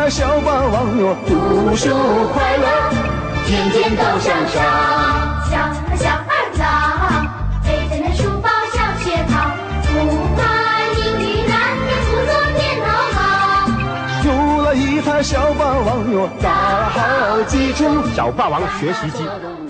台小霸王哟，读书快乐，天天都向上。 小二郎，背着那书包向学跑，不管英语难，也不做电脑好。 有了一台小霸王哟，大好记住。 小霸王学习机。